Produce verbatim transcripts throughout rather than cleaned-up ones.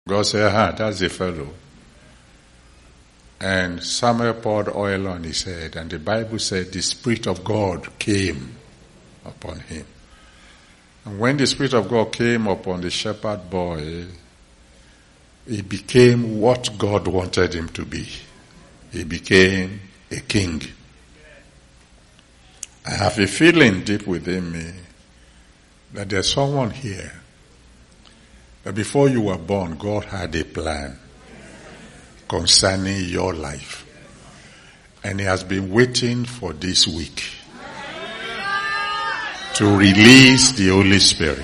God said, ah, that's the fellow. And Samuel poured oil on his head, and the Bible said the Spirit of God came upon him. And when the Spirit of God came upon the shepherd boy, he became what God wanted him to be. He became a king. I have a feeling deep within me that there's someone here that before you were born, God had a plan concerning your life. And he has been waiting for this week to release the Holy Spirit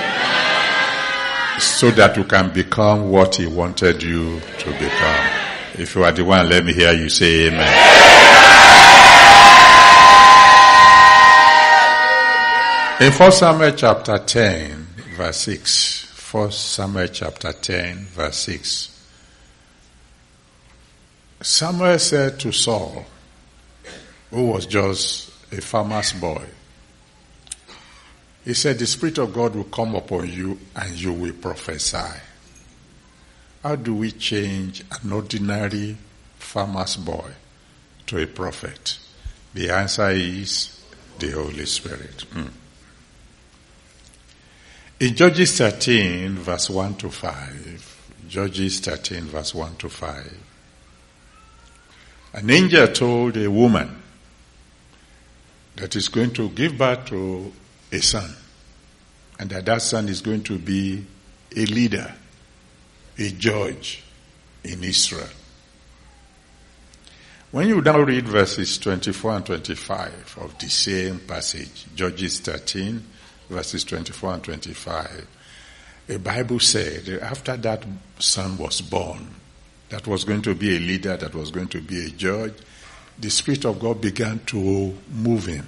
so that you can become what he wanted you to become. If you are the one, let me hear you say amen. In First Samuel chapter ten, verse six, First Samuel chapter ten, verse six, Samuel said to Saul, who was just a farmer's boy, he said, the Spirit of God will come upon you and you will prophesy. How do we change an ordinary farmer's boy to a prophet? The answer is the Holy Spirit. Mm. In Judges thirteen, verse one to five, Judges thirteen, verse one to five, an angel told a woman that is going to give birth to a son, and that that son is going to be a leader, a judge in Israel. When you now read verses twenty-four and twenty-five of the same passage, Judges thirteen, verses twenty-four and twenty-five, the Bible said that after that son was born, that was going to be a leader, that was going to be a judge, the Spirit of God began to move him.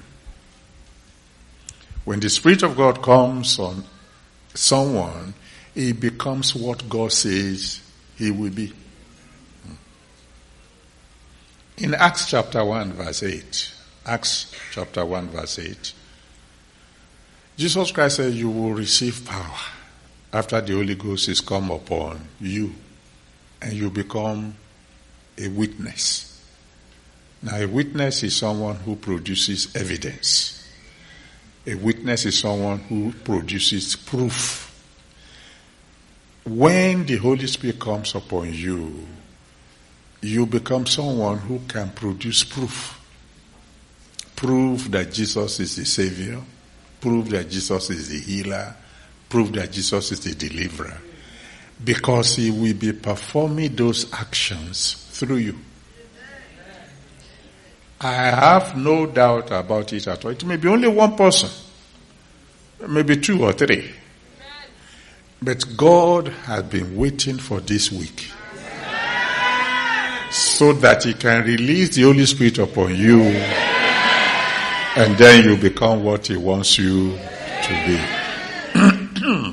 When the Spirit of God comes on someone, he becomes what God says he will be. In Acts chapter one, verse eight, Acts chapter one, verse eight, Jesus Christ said, you will receive power after the Holy Ghost is come upon you, and you become a witness. Now, a witness is someone who produces evidence. A witness is someone who produces proof. When the Holy Spirit comes upon you, you become someone who can produce proof. Prove that Jesus is the Savior. Prove that Jesus is the healer. Prove that Jesus is the deliverer. Because he will be performing those actions through you. I have no doubt about it at all. It may be only one person. Maybe two or three. But God has been waiting for this week so that he can release the Holy Spirit upon you, and then you become what he wants you to be.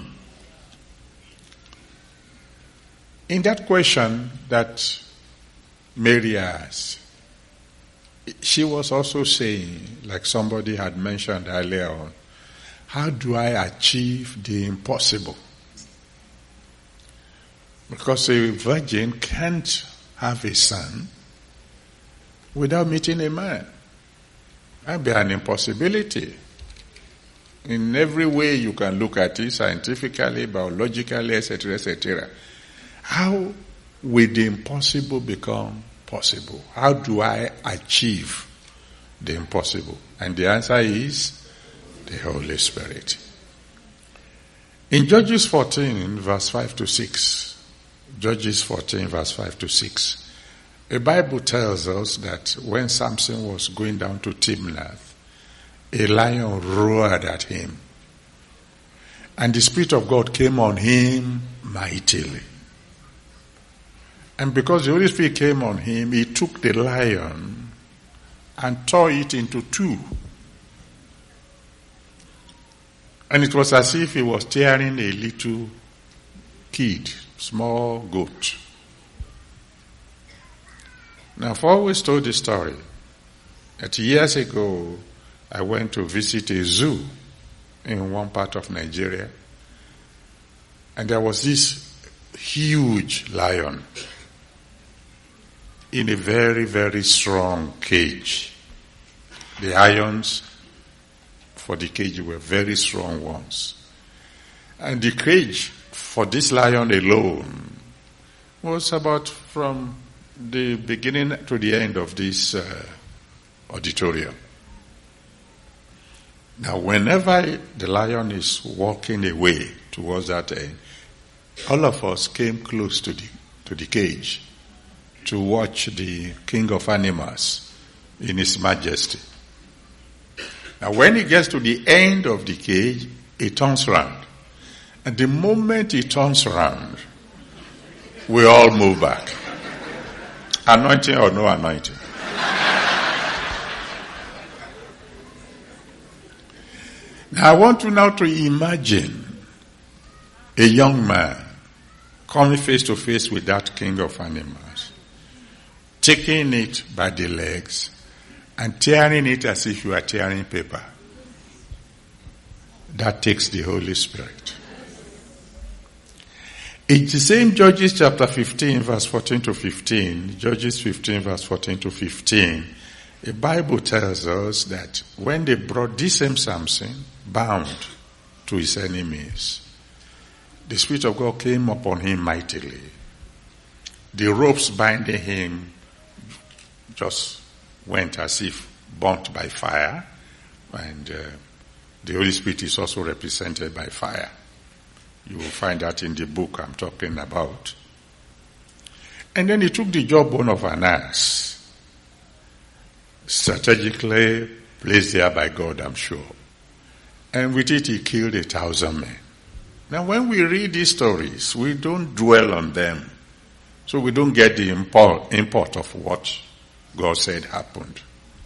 In that question that Mary asked, she was also saying, like somebody had mentioned earlier on, how do I achieve the impossible? Because a virgin can't have a son without meeting a man. That would be an impossibility. In every way you can look at it, scientifically, biologically, et cetera, et cetera. How will the impossible become possible? How do I achieve the impossible? And the answer is the Holy Spirit. In Judges fourteen, verse five to six, Judges fourteen, verse five to six, the Bible tells us that when Samson was going down to Timnath, a lion roared at him, and the Spirit of God came on him mightily. And because the Holy Spirit came on him, he took the lion and tore it into two. And it was as if he was tearing a little kid, small goat. Now, I've always told the story that years ago, I went to visit a zoo in one part of Nigeria. And there was this huge lion in a very, very strong cage. The irons for the cage were very strong ones. And the cage for this lion alone was about from the beginning to the end of this uh, auditorium. Now, whenever the lion is walking away towards that end, all of us came close to the to the cage to watch the king of animals in his majesty. Now, when he gets to the end of the cage, he turns around. And the moment he turns around, we all move back. Anointing or no anointing. Now, I want you now to imagine a young man coming face to face with that king of animals, taking it by the legs and tearing it as if you are tearing paper. That takes the Holy Spirit. It's the same Judges chapter fifteen, verse fourteen to fifteen. Judges fifteen, verse fourteen to fifteen. The Bible tells us that when they brought this same Samson bound to his enemies, the Spirit of God came upon him mightily. The ropes binding him just went as if burnt by fire, and uh, the Holy Spirit is also represented by fire. You will find that in the book I'm talking about. And then he took the jawbone of an ass, strategically placed there by God, I'm sure. And with it he killed a thousand men. Now when we read these stories, we don't dwell on them. So we don't get the import, import of what God said happened.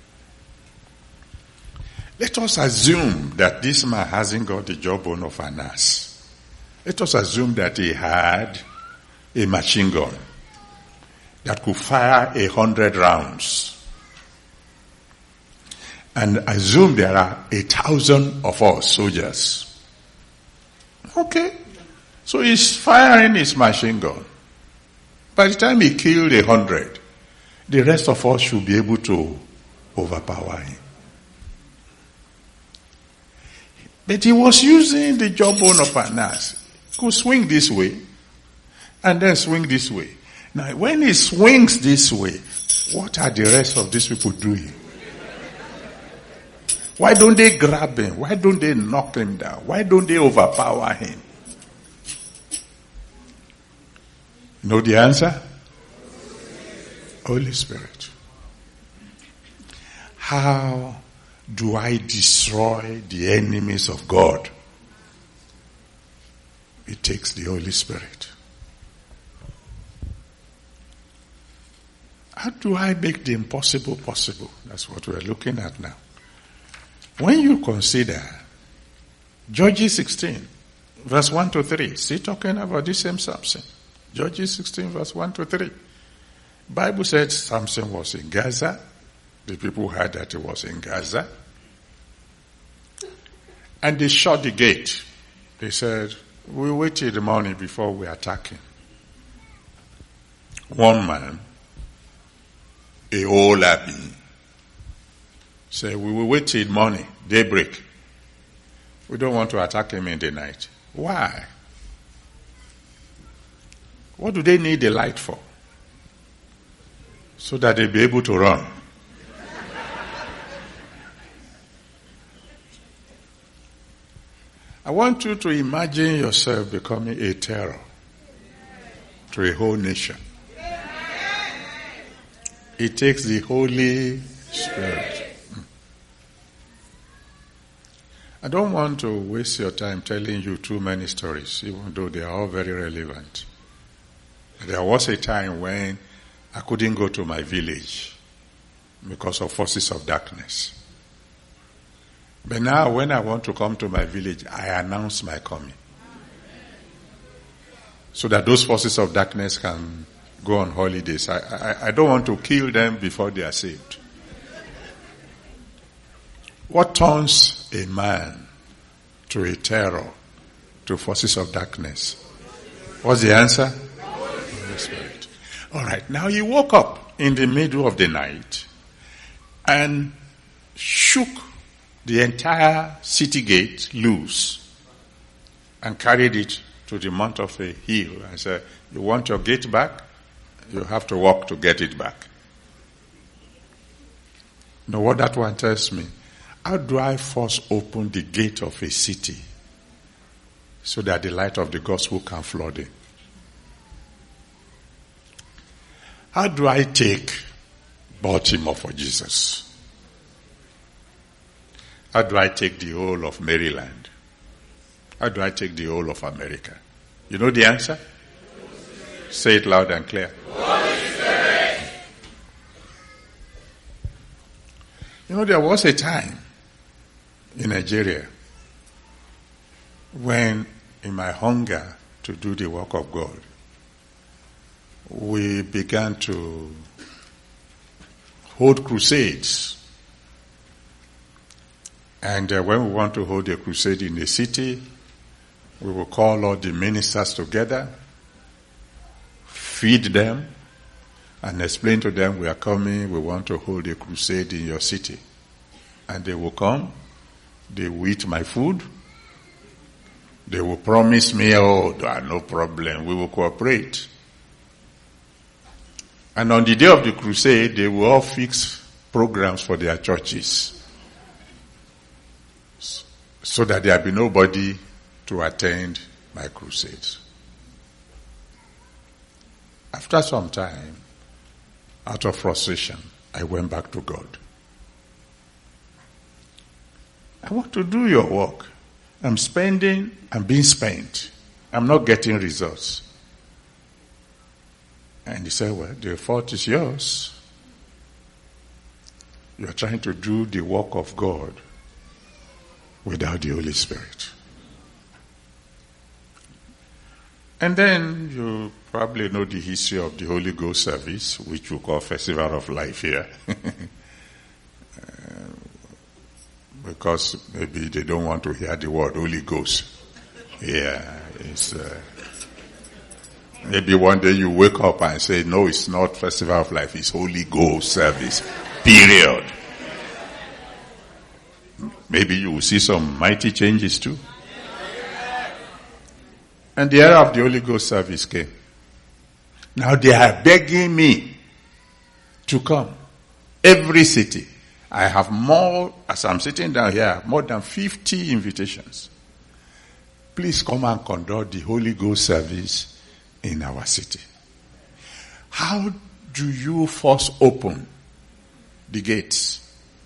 Let us assume that this man hasn't got the jawbone of an ass. Let us assume that he had a machine gun that could fire a hundred rounds. And assume there are a thousand of us soldiers. Okay. So he's firing his machine gun. By the time he killed a hundred, the rest of us should be able to overpower him. But he was using the jawbone of an ass. He could swing this way and then swing this way. Now, when he swings this way, what are the rest of these people doing? Why don't they grab him? Why don't they knock him down? Why don't they overpower him? Know the answer? Holy Spirit. How do I destroy the enemies of God? It takes the Holy Spirit. How do I make the impossible possible? That's what we're looking at now. When you consider Judges sixteen, verse one to three, still talking about this same Samson. Judges sixteen, verse one to three. Bible said Samson was in Gaza. The people heard that he was in Gaza. And they shut the gate. They said, we'll wait till the morning before we attack him. One man, a whole army, said, we will wait till morning, daybreak. We don't want to attack him in the night. Why? What do they need the light for? So that they'll be able to run. I want you to imagine yourself becoming a terror to a whole nation. It takes the Holy Spirit. I don't want to waste your time telling you too many stories, even though they are all very relevant. There was a time when I couldn't go to my village because of forces of darkness. But now when I want to come to my village, I announce my coming. So that those forces of darkness can go on holidays. I, I, I don't want to kill them before they are saved. What turns a man to a terror, to forces of darkness? What's the answer? All right, now he woke up in the middle of the night and shook the entire city gate loose and carried it to the mount of a hill and said, you want your gate back? You have to walk to get it back. Now what that one tells me, how do I force open the gate of a city so that the light of the gospel can flood in? How do I take Baltimore for Jesus? How do I take the whole of Maryland? How do I take the whole of America? You know the answer? Say it loud and clear. You know, there was a time in Nigeria when, in my hunger to do the work of God, we began to hold crusades. And uh, when we want to hold a crusade in a city, we will call all the ministers together, feed them, and explain to them, we are coming, we want to hold a crusade in your city. And they will come, they will eat my food, they will promise me, oh, no problem, we will cooperate. And on the day of the crusade, they will all fix programs for their churches so that there will be nobody to attend my crusades. After some time, out of frustration, I went back to God. I want to do your work. I'm spending, I'm being spent. I'm not getting results. And he said, well, the fault is yours. You're trying to do the work of God without the Holy Spirit. And then you probably know the history of the Holy Ghost service, which we call Festival of Life here. uh, because maybe they don't want to hear the word Holy Ghost. Yeah, it's... Uh, Maybe one day you wake up and say, no, it's not Festival of Life, it's Holy Ghost service. Period. Maybe you will see some mighty changes too. And the era of the Holy Ghost service came. Now they are begging me to come. Every city. I have more, as I'm sitting down here, more than fifty invitations. Please come and conduct the Holy Ghost service in our city. How do you force open the gates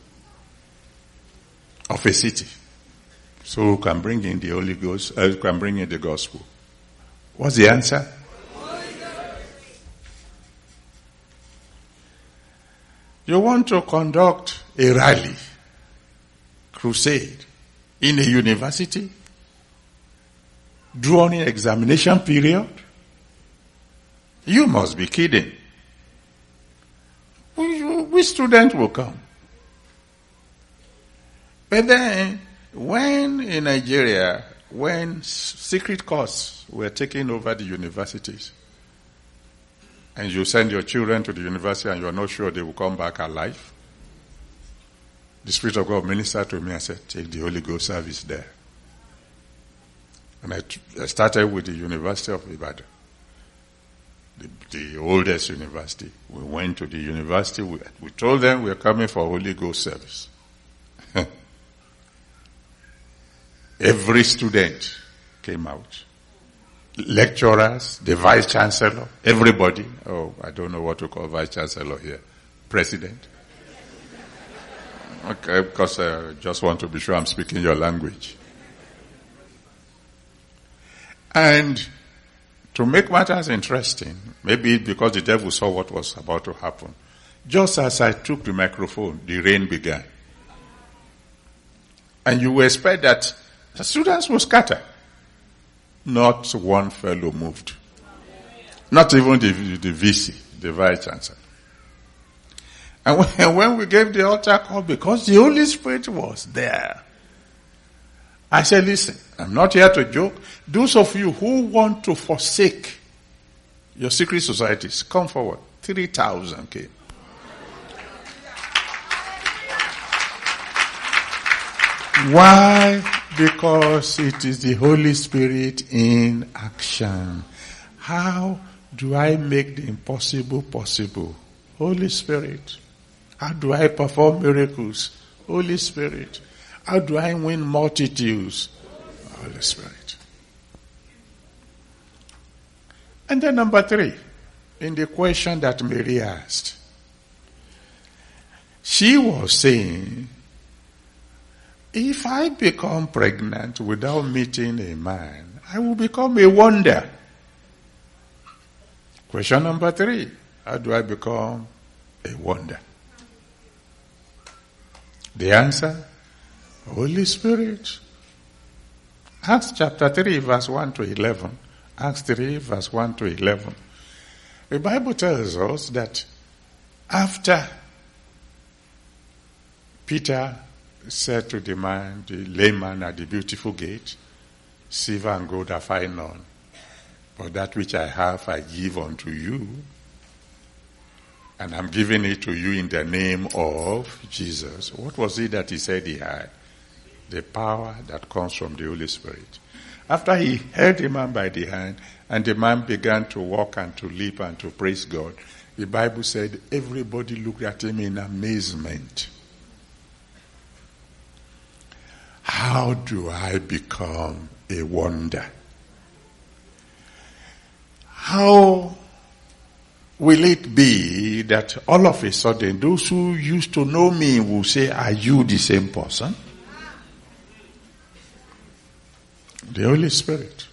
of a city so you can bring in the Holy Ghost, uh, you can bring in the gospel? What's the answer? You want to conduct a rally, crusade, in a university during examination period? You must be kidding. Which student will come? But then, when in Nigeria, when secret courts were taking over the universities, and you send your children to the university and you are not sure they will come back alive, the Spirit of God ministered to me and said, take the Holy Ghost service there. And I, t- I started with the University of Ibadan. The, the oldest university. We went to the university. We, we told them we are coming for Holy Ghost service. Every student came out. Lecturers, the vice chancellor, everybody. Oh, I don't know what to call vice chancellor here. President. Okay, because I just want to be sure I'm speaking your language. And to make matters interesting, maybe because the devil saw what was about to happen, just as I took the microphone, the rain began. And you will expect that the students will scatter. Not one fellow moved. Not even the, the V C, the vice chancellor. And when, when we gave the altar call, because the Holy Spirit was there, I said, listen, I'm not here to joke. Those of you who want to forsake Your secret societies, come forward. three thousand came. Why? Because it is the Holy Spirit in action. How do I make the impossible possible? Holy Spirit. How do I perform miracles? Holy Spirit. How do I win multitudes? Holy Spirit. And then number three, in the question that Mary asked, she was saying, if I become pregnant without meeting a man, I will become a wonder. Question number three, how do I become a wonder? The answer, Holy Spirit. Acts chapter three, verse one to eleven. Acts three, verse one to eleven. The Bible tells us that after Peter said to the man, the layman at the beautiful gate, silver and gold have I none, but that which I have I give unto you, and I'm giving it to you in the name of Jesus. What was it that he said he had? The power that comes from the Holy Spirit. After he held the man by the hand, and the man began to walk and to leap and to praise God, the Bible said everybody looked at him in amazement. How do I become a wonder? How will it be that all of a sudden those who used to know me will say, are you the same person? The Holy Spirit.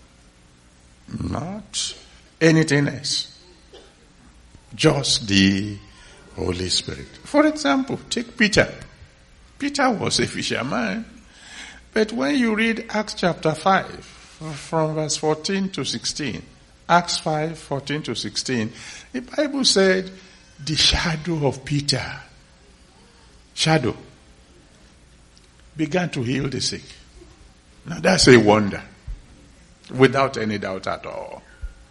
Not anything else. Just the Holy Spirit. For example, take Peter. Peter was a fisherman. But when you read Acts chapter five, from verse fourteen to sixteen, Acts five, fourteen to sixteen, the Bible said, the shadow of Peter, shadow, began to heal the sick. Now that's a wonder, without any doubt at all.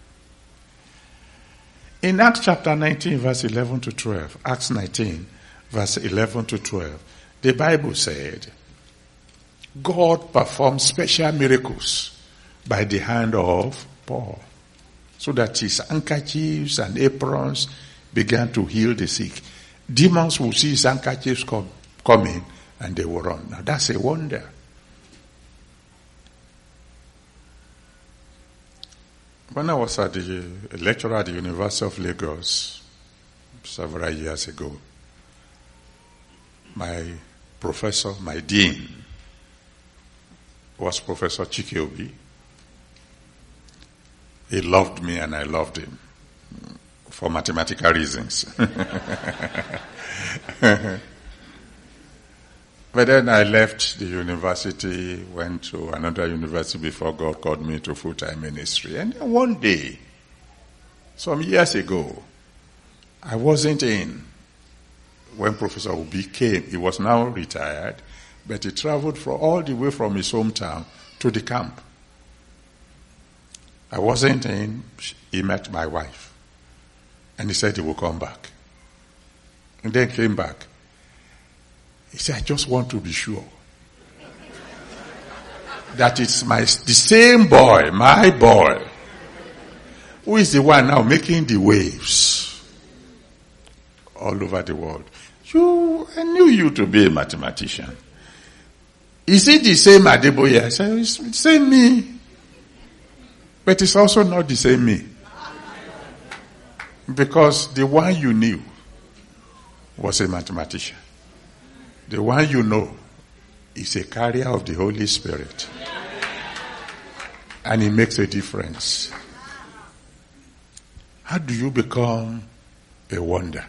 In Acts chapter nineteen, verse eleven to twelve, Acts nineteen, verse eleven to twelve, the Bible said, God performed special miracles by the hand of Paul, so that his handkerchiefs and aprons began to heal the sick. Demons will see his handkerchiefs come, coming and they will run. Now that's a wonder. When I was at the a lecturer at the University of Lagos several years ago, my professor, my dean, was Professor Chikeobi. He loved me and I loved him for mathematical reasons. But then I left the university, went to another university before God called me to full-time ministry. And then one day, some years ago, I wasn't in when Professor Obi came. He was now retired, but he traveled for all the way from his hometown to the camp. I wasn't in. He met my wife. And he said he will come back. And then came back. He said, I just want to be sure that it's my the same boy, my boy, who is the one now making the waves all over the world. You, I knew you to be a mathematician. Is it the same Adeboye? I said, it's the same me. But it's also not the same me. Because the one you knew was a mathematician. The one you know is a carrier of the Holy Spirit. And it makes a difference. How do you become a wonder?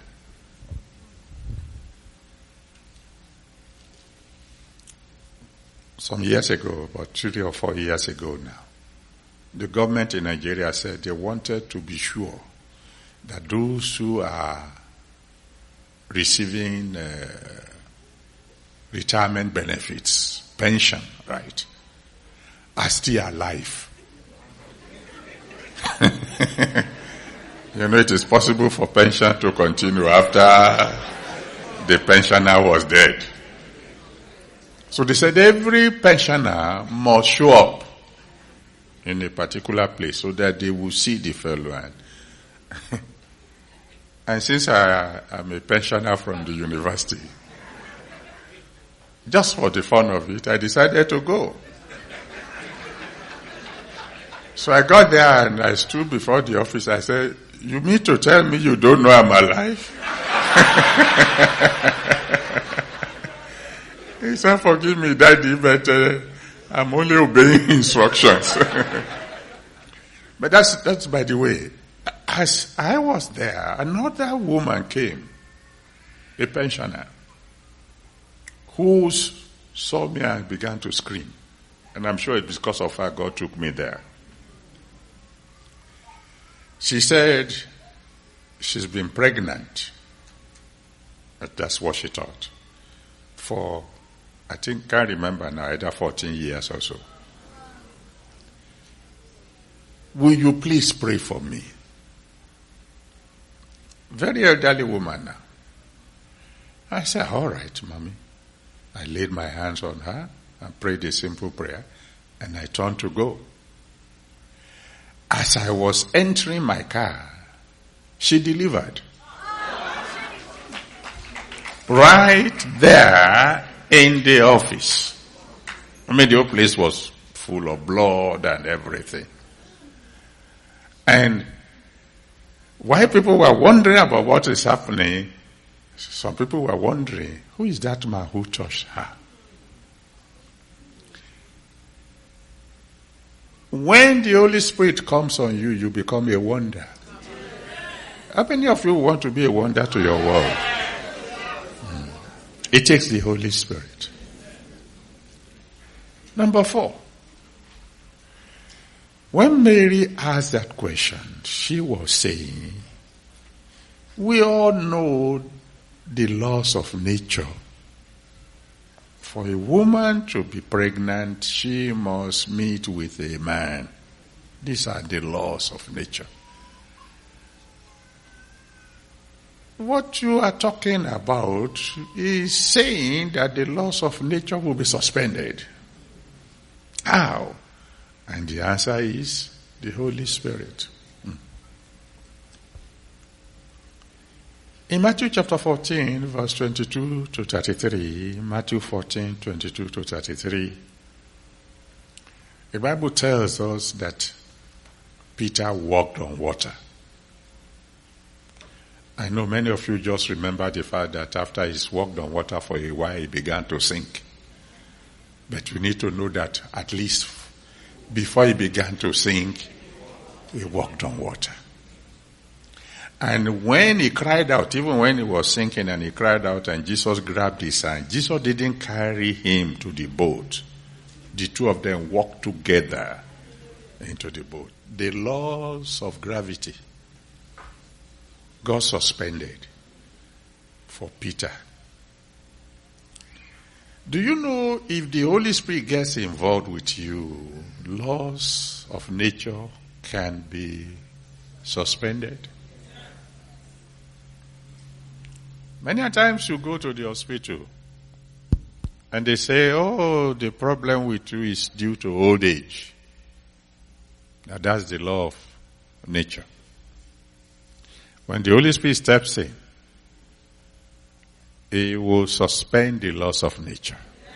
Some years ago, about three or four years ago now, the government in Nigeria said they wanted to be sure that those who are receiving uh, retirement benefits, pension, right, are still alive. You know, it is possible for pension to continue after the pensioner was dead. So they said every pensioner must show up in a particular place so that they will see the fellow. And, and since I am a pensioner from the university, just for the fun of it, I decided to go. So I got there and I stood before the office. I said, "You mean to tell me you don't know I'm alive?" He said, "Forgive me, Daddy, but uh, I'm only obeying instructions." But that's, that's by the way. As I was there, another woman came, a pensioner, who saw me and began to scream. And I'm sure it's because of her God took me there. She said she's been pregnant. That's what she thought. For, I think, can't remember now, either fourteen years or so. "Will you please pray for me?" Very elderly woman now. I said, "All right, mommy." I laid my hands on her and prayed a simple prayer, and I turned to go. As I was entering my car, she delivered. Right there in the office. I mean, the whole place was full of blood and everything. And while people were wondering about what is happening, some people were wondering, who is that man who touched her? When the Holy Spirit comes on you, you become a wonder. How many of you want to be a wonder to your world? Hmm. It takes the Holy Spirit. Number four. When Mary asked that question, she was saying, we all know the laws of nature. For a woman to be pregnant, she must meet with a man. These are the laws of nature. What you are talking about is saying that the laws of nature will be suspended. How? And the answer is the Holy Spirit. Hmm. In Matthew chapter fourteen, verse twenty-two to thirty-three, Matthew fourteen, twenty-two to thirty-three, the Bible tells us that Peter walked on water. I know many of you just remember the fact that after he's walked on water for a while, he began to sink. But we need to know that at least before he began to sink, he walked on water. And when he cried out, even when he was sinking and he cried out and Jesus grabbed his hand, Jesus didn't carry him to the boat. The two of them walked together into the boat. The laws of gravity, God suspended for Peter. Do you know if the Holy Spirit gets involved with you, laws of nature can be suspended? Many times you go to the hospital and they say, oh, the problem with you is due to old age. Now that's the law of nature. When the Holy Spirit steps in, He will suspend the laws of nature.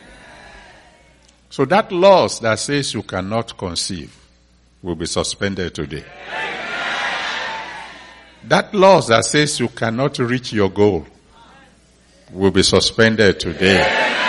So that laws that says you cannot conceive will be suspended today. That laws that says you cannot reach your goal will be suspended today.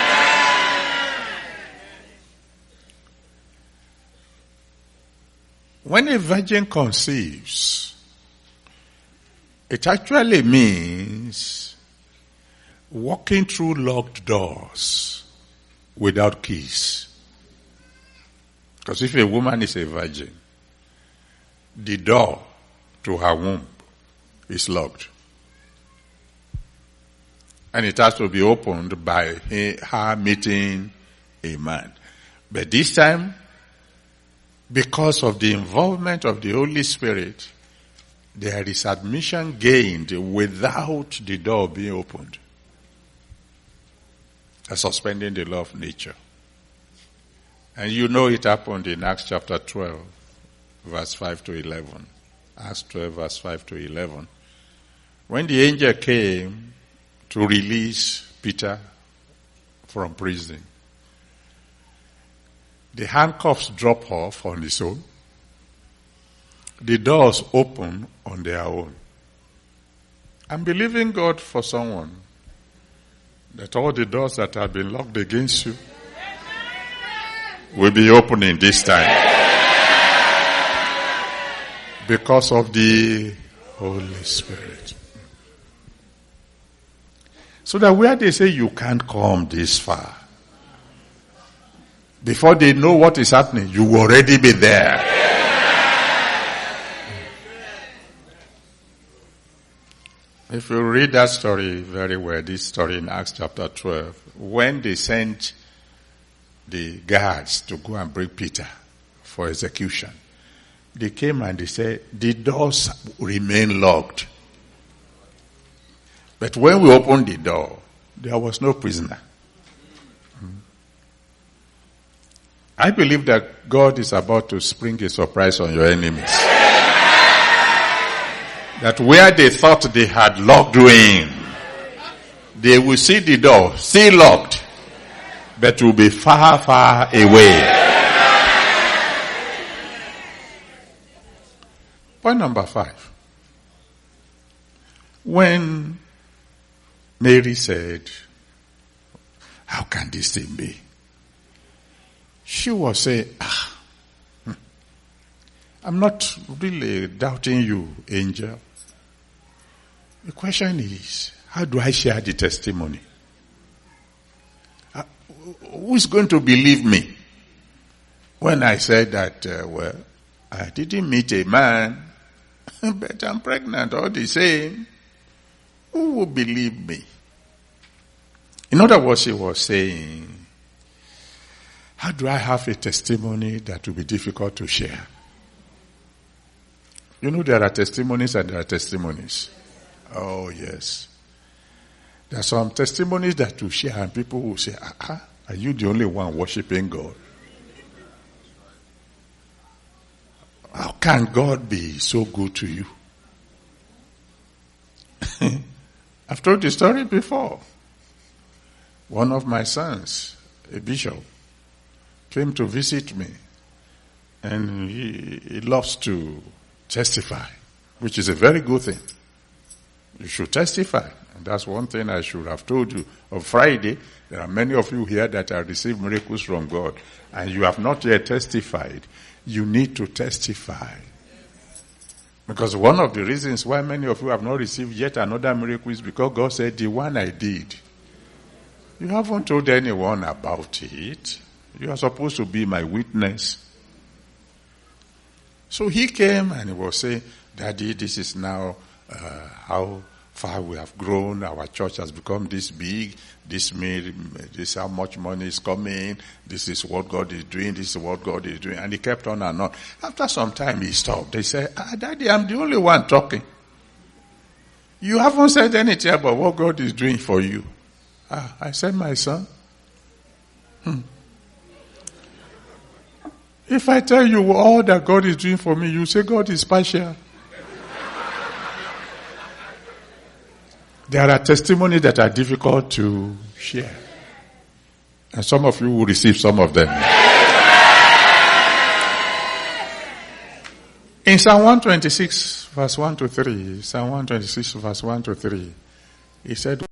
When a virgin conceives, it actually means walking through locked doors without keys. Because if a woman is a virgin, the door to her womb is locked. And it has to be opened by her meeting a man. But this time, because of the involvement of the Holy Spirit, there is admission gained without the door being opened. That's suspending the law of nature. And you know it happened in Acts chapter twelve, verse five to eleven. Acts twelve, verse five to eleven. When the angel came to release Peter from prison, the handcuffs dropped off on his own. The doors open on their own. I'm believing God for someone that all the doors that have been locked against you will be opening this time. Because of the Holy Spirit. So that where they say you can't come this far, before they know what is happening, you will already be there. If you read that story very well, this story in Acts chapter twelve, when they sent the guards to go and bring Peter for execution, they came and they said, the doors remain locked. But when we opened the door, there was no prisoner. I believe that God is about to spring a surprise on your enemies. That where they thought they had locked you in, they will see the door still locked, but will be far, far away. Point number five. When Mary said, how can this thing be? She was saying, ah, I'm not really doubting you, angel. The question is, how do I share the testimony? Uh, who is going to believe me when I said that, uh, well, I didn't meet a man, but I'm pregnant all the same? Who will believe me? In other words, she was saying, how do I have a testimony that will be difficult to share? You know, there are testimonies and there are testimonies. Oh, yes. There are some testimonies that you share and people will say, ah, ah, are you the only one worshiping God? How can God be so good to you? I've told the story before. One of my sons, a bishop, came to visit me, and he, he loves to testify, which is a very good thing. You should testify. And that's one thing I should have told you. On Friday, there are many of you here that have received miracles from God, and you have not yet testified. You need to testify. Because one of the reasons why many of you have not received yet another miracle is because God said, the one I did. You haven't told anyone about it. You are supposed to be my witness. So he came and he was saying, Daddy, this is now uh, how far we have grown. Our church has become this big. This means this is how much money is coming. This is what God is doing. This is what God is doing. And he kept on and on. After some time he stopped. They said, ah, Daddy, I'm the only one talking. You haven't said anything about what God is doing for you. Ah, I said, my son. Hmm. If I tell you all that God is doing for me, you say God is partial. There are testimonies that are difficult to share. And some of you will receive some of them. In Psalm one twenty-six, verse one to three, Psalm one twenty-six, verse one to three, he said,